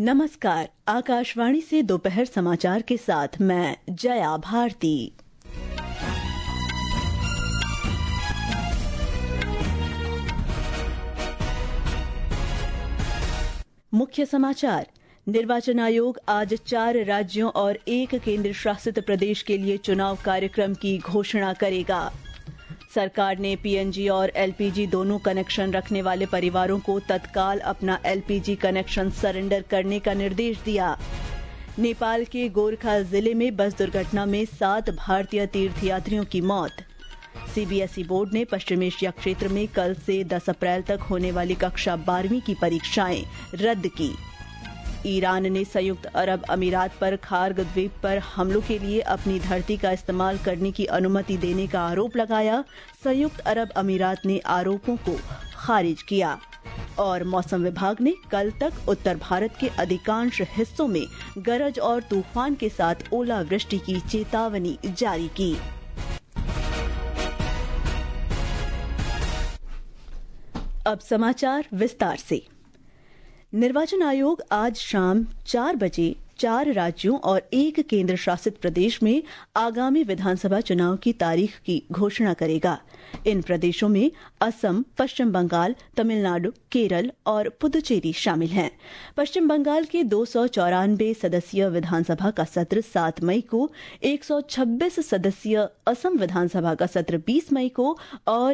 नमस्कार, आकाशवाणी से दोपहर समाचार के साथ मैं जया भारती। मुख्य समाचार। निर्वाचन आयोग आज 4 राज्यों और 1 केंद्र शासित प्रदेश के लिए चुनाव कार्यक्रम की घोषणा करेगा। सरकार ने पीएनजी और एलपीजी दोनों कनेक्शन रखने वाले परिवारों को तत्काल अपना एलपीजी कनेक्शन सरेंडर करने का निर्देश दिया। नेपाल के गोरखा जिले में बस दुर्घटना में 7 भारतीय तीर्थयात्रियों की मौत। सीबीएसई बोर्ड ने पश्चिम एशिया क्षेत्र में कल से 10 अप्रैल तक होने वाली कक्षा 12वीं की परीक्षाएं रद्द की। ईरान ने संयुक्त अरब अमीरात पर खार्ग द्वीप पर हमलों के लिए अपनी धरती का इस्तेमाल करने की अनुमति देने का आरोप लगाया। संयुक्त अरब अमीरात ने आरोपों को खारिज किया। और मौसम विभाग ने कल तक उत्तर भारत के अधिकांश हिस्सों में गरज और तूफान के साथ ओलावृष्टि की चेतावनी जारी की। अब समाचार विस्तार से। निर्वाचन आयोग आज शाम 4 बजे 4 राज्यों और 1 केंद्र शासित प्रदेश में आगामी विधानसभा चुनाव की तारीख की घोषणा करेगा। इन प्रदेशों में असम, पश्चिम बंगाल, तमिलनाडु, केरल और पुदुचेरी शामिल हैं। पश्चिम बंगाल के 294 सदस्यीय विधानसभा का सत्र 7 मई को, 126 सदस्यीय असम विधानसभा का सत्र 20 मई को और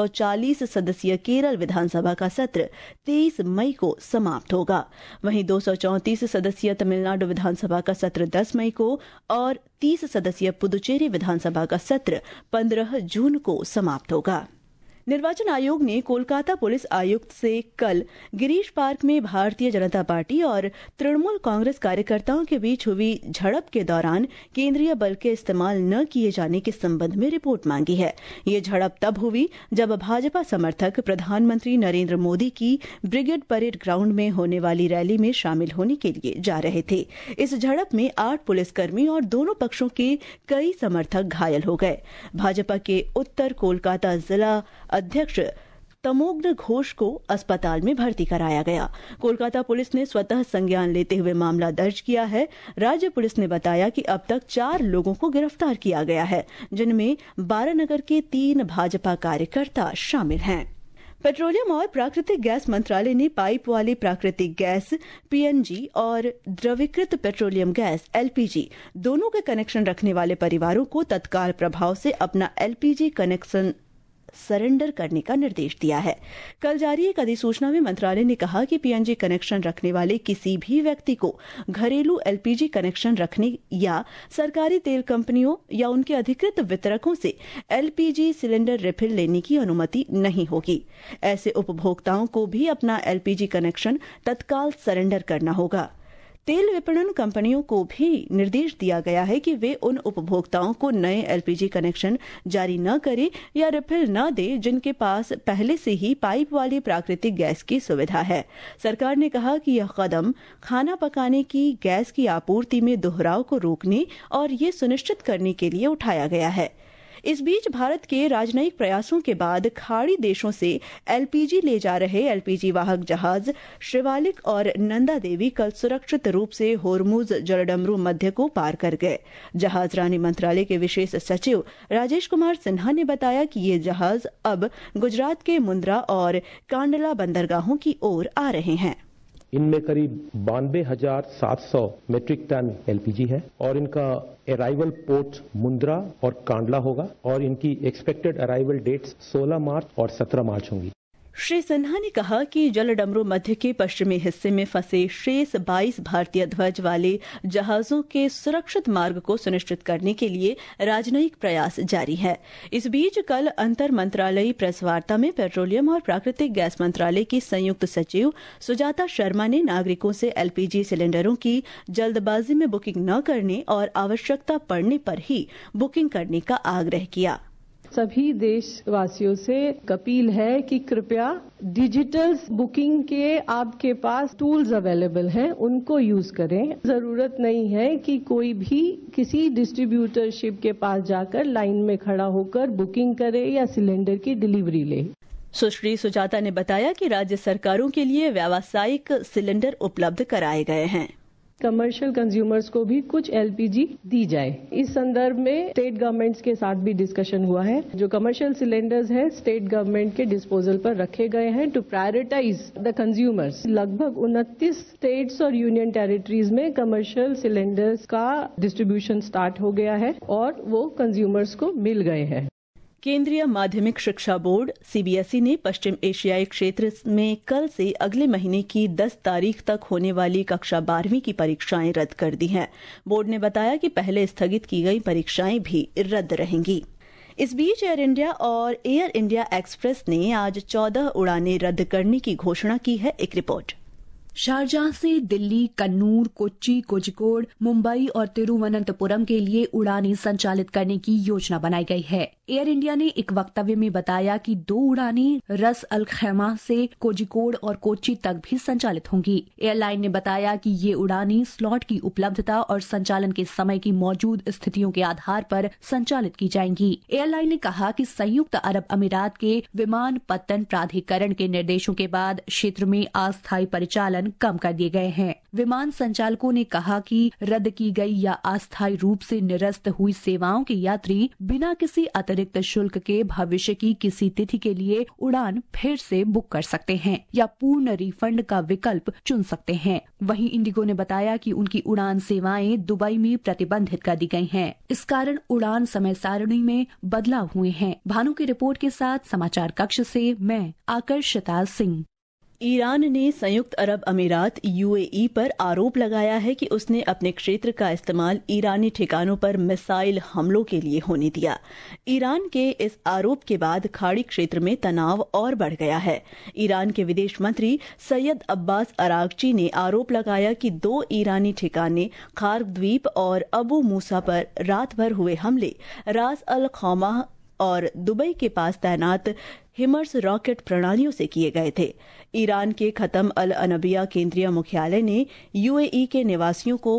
140 सदस्यीय केरल विधानसभा का सत्र 23 मई को समाप्त होगा। वहीं 234 सदस्यीय तमिलनाडु विधानसभा का सत्र 10 मई को और 30 सदस्यीय पुदुचेरी विधानसभा का सत्र 15 जून को समाप्त होगा। निर्वाचन आयोग ने कोलकाता पुलिस आयुक्त से कल गिरीश पार्क में भारतीय जनता पार्टी और तृणमूल कांग्रेस कार्यकर्ताओं के बीच हुई झड़प के दौरान केंद्रीय बल के इस्तेमाल न किए जाने के संबंध में रिपोर्ट मांगी है। ये झड़प तब हुई जब भाजपा समर्थक प्रधानमंत्री नरेंद्र मोदी की ब्रिगेड परेड ग्राउंड में होने वाली रैली में शामिल होने के लिए जा रहे थे। इस झड़प में 8 पुलिसकर्मी और दोनों पक्षों के कई समर्थक घायल हो गए। भाजपा के उत्तर कोलकाता जिला अध्यक्ष तमोग्न घोष को अस्पताल में भर्ती कराया गया। कोलकाता पुलिस ने स्वतः संज्ञान लेते हुए मामला दर्ज किया है। राज्य पुलिस ने बताया कि अब तक 4 लोगों को गिरफ्तार किया गया है, जिनमें बारानगर के 3 भाजपा कार्यकर्ता शामिल हैं। पेट्रोलियम और प्राकृतिक गैस मंत्रालय ने पाइप वाली प्राकृतिक गैस पीएनजी और द्रवीकृत पेट्रोलियम गैस एलपीजी दोनों के कनेक्शन रखने वाले परिवारों को तत्काल प्रभाव से अपना एलपीजी कनेक्शन सरेंडर करने का निर्देश दिया है। कल जारी एक अधिसूचना में मंत्रालय ने कहा कि पीएनजी कनेक्शन रखने वाले किसी भी व्यक्ति को घरेलू एलपीजी कनेक्शन रखने या सरकारी तेल कंपनियों या उनके अधिकृत वितरकों से एलपीजी सिलेंडर रिफिल लेने की अनुमति नहीं होगी। ऐसे उपभोक्ताओं को भी अपना एलपीजी कनेक्शन तत्काल सरेंडर करना होगा। तेल विपणन कंपनियों को भी निर्देश दिया गया है कि वे उन उपभोक्ताओं को नए एलपीजी कनेक्शन जारी न करें या रिफिल न दें जिनके पास पहले से ही पाइप वाली प्राकृतिक गैस की सुविधा है। सरकार ने कहा कि यह कदम खाना पकाने की गैस की आपूर्ति में दोहराव को रोकने और ये सुनिश्चित करने के लिए उठाया गया है। इस बीच भारत के राजनयिक प्रयासों के बाद खाड़ी देशों से एलपीजी ले जा रहे एलपीजी वाहक जहाज शिवालिक और नंदा देवी कल सुरक्षित रूप से होर्मुज जलडमरू मध्य को पार कर गए। जहाजरानी मंत्रालय के विशेष सचिव राजेश कुमार सिन्हा ने बताया कि ये जहाज अब गुजरात के मुंद्रा और कांडला बंदरगाहों की ओर आ रहे हैं। इनमें करीब 92,700 मीट्रिक टन एलपीजी है और इनका अराइवल पोर्ट मुंद्रा और कांडला होगा और इनकी एक्सपेक्टेड अराइवल डेट्स 16 मार्च और 17 मार्च होंगी। श्री सिन्हा ने कहा कि जलडमरू मध्य के पश्चिमी हिस्से में फंसे शेष 22 भारतीय ध्वज वाले जहाजों के सुरक्षित मार्ग को सुनिश्चित करने के लिए राजनयिक प्रयास जारी है। इस बीच कल अंतर मंत्रालयी प्रेस वार्ता में पेट्रोलियम और प्राकृतिक गैस मंत्रालय की संयुक्त सचिव सुजाता शर्मा ने नागरिकों से एलपीजी सिलेंडरों की जल्दबाजी में बुकिंग न करने और आवश्यकता पड़ने पर ही बुकिंग करने का आग्रह किया। सभी देशवासियों से अपील है कि कृपया डिजिटल बुकिंग के आपके पास टूल्स अवेलेबल हैं, उनको यूज करें। जरूरत नहीं है कि कोई भी किसी डिस्ट्रीब्यूटरशिप के पास जाकर लाइन में खड़ा होकर बुकिंग करे या सिलेंडर की डिलीवरी ले। सुश्री सुजाता ने बताया कि राज्य सरकारों के लिए व्यावसायिक सिलेंडर उपलब्ध कराए गए हैं। कमर्शियल कंज्यूमर्स को भी कुछ एलपीजी दी जाए। इस संदर्भ में स्टेट गवर्नमेंट्स के साथ भी डिस्कशन हुआ है। जो कमर्शियल सिलेंडर्स है स्टेट गवर्नमेंट के डिस्पोजल पर रखे गए हैं टू प्रायोरिटाइज द कंज्यूमर्स। लगभग 29 स्टेट्स और यूनियन टेरिटरीज में कमर्शियल सिलेंडर्स का डिस्ट्रीब्यूशन स्टार्ट हो गया है और वो कंज्यूमर्स को मिल गए हैं। केंद्रीय माध्यमिक शिक्षा बोर्ड सीबीएसई ने पश्चिम एशियाई क्षेत्र में कल से अगले महीने की 10 तारीख तक होने वाली कक्षा 12वीं की परीक्षाएं रद्द कर दी हैं। बोर्ड ने बताया कि पहले स्थगित की गई परीक्षाएं भी रद्द रहेंगी। इस बीच एयर इंडिया और एयर इंडिया एक्सप्रेस ने आज 14 उड़ानें रद्द करने की घोषणा की है। एक रिपोर्ट। शारजाह से दिल्ली, कन्नूर, कोच्चि, कोझिकोड, मुंबई और तिरुवनंतपुरम के लिए उड़ानें संचालित करने की योजना बनाई गई है। एयर इंडिया ने एक वक्तव्य में बताया कि 2 उड़ानें रस अल खैमा से कोझिकोड और कोच्चि तक भी संचालित होंगी। एयरलाइन ने बताया कि ये उड़ानें स्लॉट की उपलब्धता और संचालन के समय की मौजूद स्थितियों के आधार पर संचालित की जाएंगी। एयरलाइन ने कहा कि संयुक्त अरब अमीरात के विमानपत्तन प्राधिकरण के निर्देशों के बाद क्षेत्र में अस्थायी परिचालन कम कर दिए गए हैं। विमान संचालकों ने कहा कि रद्द की गई या अस्थायी रूप से निरस्त हुई सेवाओं के यात्री बिना किसी अतिरिक्त शुल्क के भविष्य की किसी तिथि के लिए उड़ान फिर से बुक कर सकते हैं या पूर्ण रिफंड का विकल्प चुन सकते हैं। वहीं इंडिगो ने बताया कि उनकी उड़ान सेवाएं दुबई में प्रतिबंधित कर दी गई हैं। इस कारण उड़ान समय सारणी में बदलाव हुए हैं। भानु की रिपोर्ट के साथ समाचार कक्ष से मैं आकर्षिता सिंह। ईरान ने संयुक्त अरब अमीरात यूएई पर आरोप लगाया है कि उसने अपने क्षेत्र का इस्तेमाल ईरानी ठिकानों पर मिसाइल हमलों के लिए होने दिया। ईरान के इस आरोप के बाद खाड़ी क्षेत्र में तनाव और बढ़ गया है। ईरान के विदेश मंत्री सैयद अब्बास अरागची ने आरोप लगाया कि 2 ईरानी ठिकाने खार्ग द्वीप और अबू मूसा पर रात भर हुए हमले रास अल खैमा और दुबई के पास तैनात हिमर्स रॉकेट प्रणालियों से किए गए थे। ईरान के खतम अल अनबिया केंद्रीय मुख्यालय ने यूएई के निवासियों को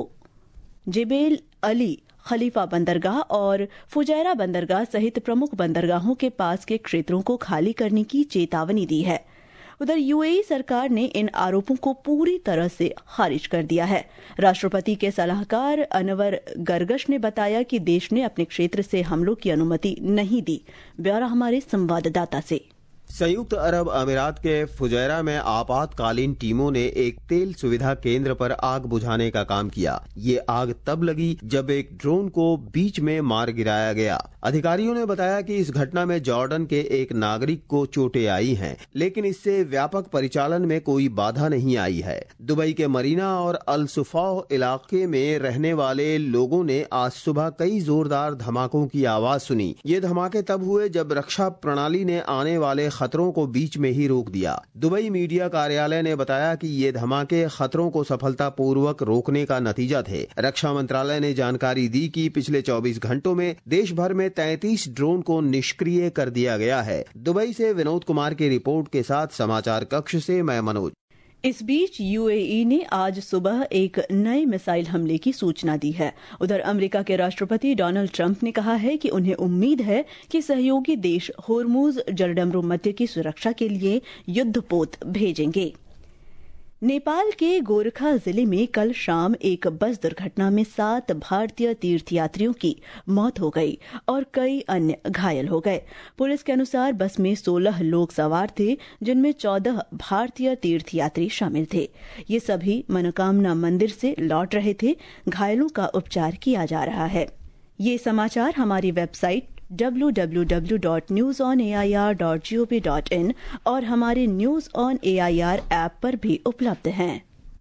जेबेल अली खलीफा बंदरगाह और फुजैरा बंदरगाह सहित प्रमुख बंदरगाहों के पास के क्षेत्रों को खाली करने की चेतावनी दी है। उधर यूएई सरकार ने इन आरोपों को पूरी तरह से खारिज कर दिया है। राष्ट्रपति के सलाहकार अनवर गरगश ने बताया कि देश ने अपने क्षेत्र से हमलों की अनुमति नहीं दी। ब्यौरा हमारे संवाददाता से। संयुक्त अरब अमीरात के फुजैरा में आपातकालीन टीमों ने एक तेल सुविधा केंद्र पर आग बुझाने का काम किया। ये आग तब लगी जब एक ड्रोन को बीच में मार गिराया गया। अधिकारियों ने बताया कि इस घटना में जॉर्डन के एक नागरिक को चोटें आई हैं, लेकिन इससे व्यापक परिचालन में कोई बाधा नहीं आई है। दुबई के मरीना और अल सुफा इलाके में रहने वाले लोगों ने आज सुबह कई जोरदार धमाकों की आवाज सुनी। ये धमाके तब हुए जब रक्षा प्रणाली ने आने वाले खतरों को बीच में ही रोक दिया। दुबई मीडिया कार्यालय ने बताया कि ये धमाके खतरों को सफलतापूर्वक रोकने का नतीजा थे। रक्षा मंत्रालय ने जानकारी दी कि पिछले 24 घंटों में देश भर में 33 ड्रोन को निष्क्रिय कर दिया गया है। दुबई से विनोद कुमार की रिपोर्ट के साथ समाचार कक्ष से मैं मनोज। इस बीच यूएई ने आज सुबह एक नए मिसाइल हमले की सूचना दी है। उधर अमेरिका के राष्ट्रपति डोनाल्ड ट्रंप ने कहा है कि उन्हें उम्मीद है कि सहयोगी देश होर्मुज जलडमरू मध्य की सुरक्षा के लिए युद्धपोत भेजेंगे। नेपाल के गोरखा जिले में कल शाम एक बस दुर्घटना में 7 भारतीय तीर्थयात्रियों की मौत हो गई और कई अन्य घायल हो गए। पुलिस के अनुसार बस में 16 लोग सवार थे, जिनमें 14 भारतीय तीर्थयात्री शामिल थे। ये सभी मनोकामना मंदिर से लौट रहे थे। घायलों का उपचार किया जा रहा है। ये समाचार हमारी वेबसाइट www.newsonair.gov.in और हमारे न्यूज ऑन एआईआर ऐप पर भी उपलब्ध हैं।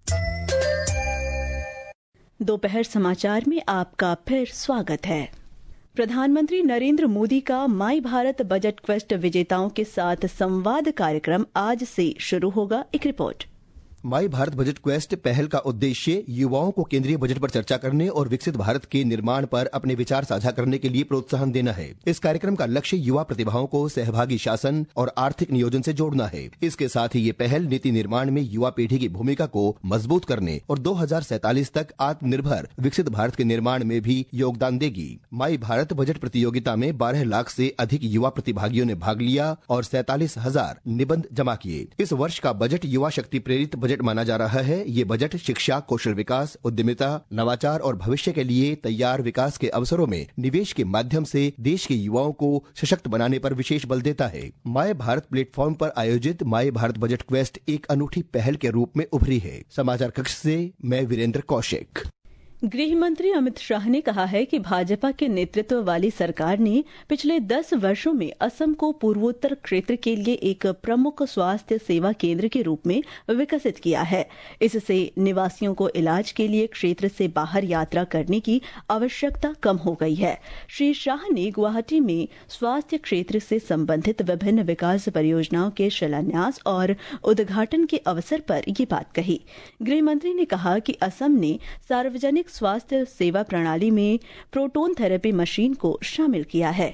दोपहर समाचार में आपका फिर स्वागत है। प्रधानमंत्री नरेंद्र मोदी का माई भारत बजट क्वेस्ट विजेताओं के साथ संवाद कार्यक्रम आज से शुरू होगा। एक report. My Bharat budget quest पहल का उद्देश्य युवाओं को केंद्रीय बजट पर चर्चा करने और विकसित भारत के निर्माण पर अपने विचार साझा करने के लिए प्रोत्साहन देना है। इस कार्यक्रम का लक्ष्य युवा प्रतिभाओं को सहभागी शासन और आर्थिक नियोजन से जोड़ना है। इसके साथ ही ये पहल नीति निर्माण में युवा पीढ़ी की भूमिका को मजबूत करने और 2047 तक आत्मनिर्भर विकसित भारत के निर्माण में भी योगदान देगी। माई भारत बजट प्रतियोगिता में 12 लाख से अधिक युवा प्रतिभागियों ने भाग लिया और 47,000 निबंध जमा किए। इस वर्ष का बजट युवा शक्ति प्रेरित बजट माना जा रहा है। ये बजट शिक्षा, कौशल विकास, उद्यमिता, नवाचार और भविष्य के लिए तैयार विकास के अवसरों में निवेश के माध्यम से देश के युवाओं को सशक्त बनाने पर विशेष बल देता है। माय भारत प्लेटफॉर्म पर आयोजित माय भारत बजट क्वेस्ट एक अनूठी पहल के रूप में उभरी है। समाचार कक्ष से मैं वीरेंद्र कौशिक। गृह मंत्री अमित शाह ने कहा है कि भाजपा के नेतृत्व वाली सरकार ने पिछले 10 वर्षों में असम को पूर्वोत्तर क्षेत्र के लिए एक प्रमुख स्वास्थ्य सेवा केंद्र के रूप में विकसित किया है। इससे निवासियों को इलाज के लिए क्षेत्र से बाहर यात्रा करने की आवश्यकता कम हो गई है। श्री शाह ने गुवाहाटी में स्वास्थ्य क्षेत्र से संबंधित विभिन्न विकास परियोजनाओं के शिलान्यास और उद्घाटन के अवसर पर ये बात कही। गृह मंत्री ने कहा कि असम ने सार्वजनिक स्वास्थ्य सेवा प्रणाली में प्रोटोन थेरेपी मशीन को शामिल किया है।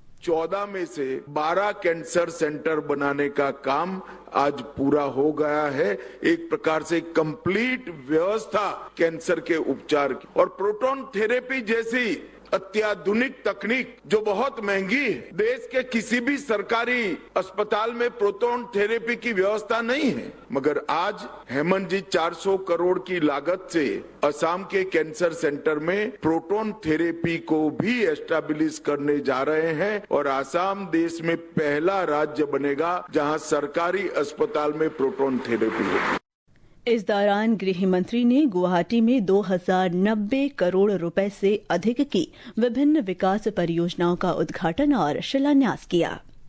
14 में से 12 कैंसर सेंटर बनाने का काम आज पूरा हो गया है। एक प्रकार से कंप्लीट व्यवस्था कैंसर के उपचार की और प्रोटोन थेरेपी जैसी अत्याधुनिक तकनीक जो बहुत महंगी है। देश के किसी भी सरकारी अस्पताल में प्रोटोन थेरेपी की व्यवस्था नहीं है, मगर आज हेमंत जी 400 करोड़ की लागत से असम के कैंसर सेंटर में प्रोटोन थेरेपी को भी एस्टैब्लिश करने जा रहे हैं और असम देश में पहला राज्य बनेगा जहां सरकारी अस्पताल में प्रोटोन थेरेपी होगी। इस दौरान गृह मंत्री ने गुवाहाटी में 2090 करोड़ रुपए से अधिक की विभिन्न विकास परियोजनाओं का उद्घाटन और शिलान्यास किया।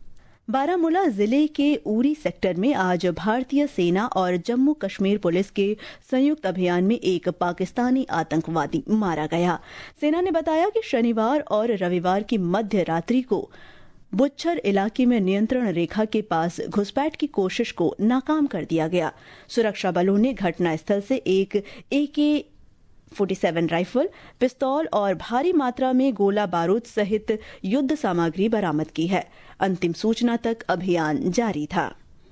बारामूला जिले के उरी सेक्टर में आज भारतीय सेना और जम्मू कश्मीर पुलिस के संयुक्त अभियान में एक पाकिस्तानी आतंकवादी मारा गया। सेना ने बताया कि शनिवार और रविवार की मध्य रात्रि को बुच्छर इलाके में नियंत्रण रेखा के पास घुसपैठ की कोशिश को नाकाम कर दिया गया। सुरक्षा बलों ने घटनास्थल से एक AK-47 राइफल, पिस्तौल और भारी मात्रा में गोला बारूद सहित युद्ध सामग्री बरामद की है। अंतिम सूचना तक अभियान जारी था।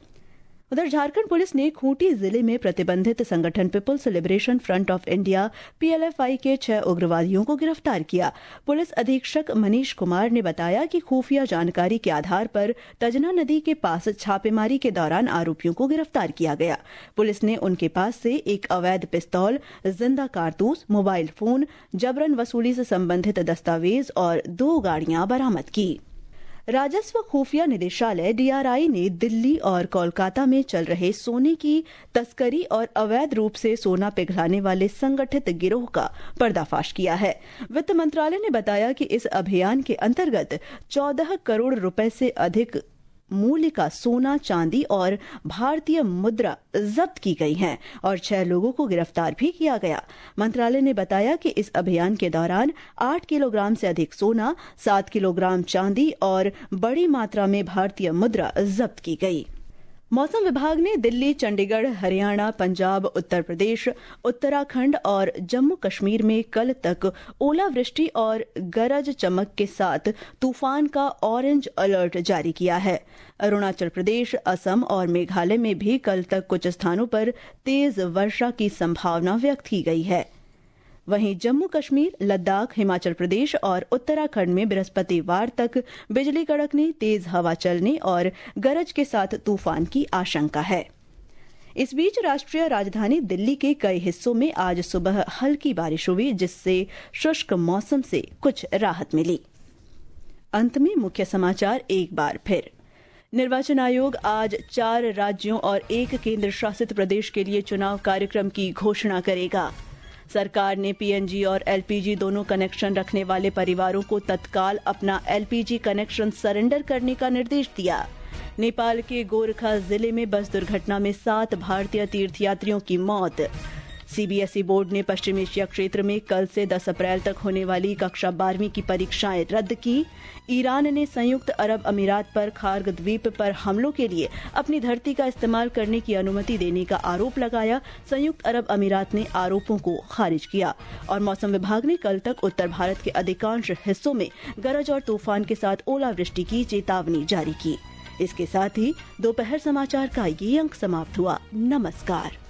उधर झारखंड पुलिस ने खूंटी जिले में प्रतिबंधित संगठन people's liberation front of India PLFI के 6 उग्रवादियों को गिरफ्तार किया। पुलिस अधीक्षक मनीष कुमार ने बताया कि खुफिया जानकारी के आधार पर तजना नदी के पास छापेमारी के दौरान आरोपियों को गिरफ्तार किया गया। पुलिस ने उनके पास से एक अवैध पिस्तौल, जिंदा कारतूस, मोबाइल फोन, जबरन वसूली से संबंधित दस्तावेज और 2 गाड़ियां बरामद की। राजस्व खुफिया निदेशालय DRI ने दिल्ली और कोलकाता में चल रहे सोने की तस्करी और अवैध रूप से सोना पिघलाने वाले संगठित गिरोह का पर्दाफाश किया है। वित्त मंत्रालय ने बताया कि इस अभियान के अंतर्गत 14 करोड़ रुपए से अधिक मूल्य का सोना, चांदी और भारतीय मुद्रा जब्त की गई हैं और 6 लोगों को गिरफ्तार भी किया गया। मंत्रालय ने बताया कि इस अभियान के दौरान 8 किलोग्राम से अधिक सोना, 7 किलोग्राम चांदी और बड़ी मात्रा में भारतीय मुद्रा जब्त की गई। मौसम विभाग ने दिल्ली, चंडीगढ़, हरियाणा, पंजाब, उत्तर प्रदेश, उत्तराखंड और जम्मू कश्मीर में कल तक ओलावृष्टि और गरज चमक के साथ तूफान का ऑरेंज अलर्ट जारी किया है। अरुणाचल प्रदेश, असम और मेघालय में भी कल तक कुछ स्थानों पर तेज वर्षा की संभावना व्यक्त की गई है। वहीं जम्मू कश्मीर, लद्दाख, हिमाचल प्रदेश और उत्तराखंड में बृहस्पतिवार तक बिजली कड़कने, तेज हवा चलने और गरज के साथ तूफान की आशंका है। इस बीच राष्ट्रीय राजधानी दिल्ली के कई हिस्सों में आज सुबह हल्की बारिश हुई, जिससे शुष्क मौसम से कुछ राहत मिली। अंत में मुख्य समाचार एक बार फिर। निर्वाचन आयोग आज 4 राज्यों और 1 केंद्र शासित प्रदेश के लिए चुनाव कार्यक्रम की घोषणा करेगा। सरकार ने PNG और LPG दोनों कनेक्शन रखने वाले परिवारों को तत्काल अपना LPG कनेक्शन सरेंडर करने का निर्देश दिया। नेपाल के गोरखा जिले में बस दुर्घटना में 7 भारतीय तीर्थयात्रियों की मौत। सीबीएसई बोर्ड ने पश्चिम एशिया क्षेत्र में कल से 10 अप्रैल तक होने वाली कक्षा 12वीं की परीक्षाएं रद्द की। ईरान ने संयुक्त अरब अमीरात पर खार्ग द्वीप पर हमलों के लिए अपनी धरती का इस्तेमाल करने की अनुमति देने का आरोप लगाया। संयुक्त अरब अमीरात ने आरोपों को खारिज किया। और मौसम विभाग ने कल तक उत्तर भारत के अधिकांश हिस्सों में गरज और तूफान के साथ ओलावृष्टि की चेतावनी जारी की। इसके साथ ही दोपहर समाचार का ये अंक समाप्त हुआ। नमस्कार।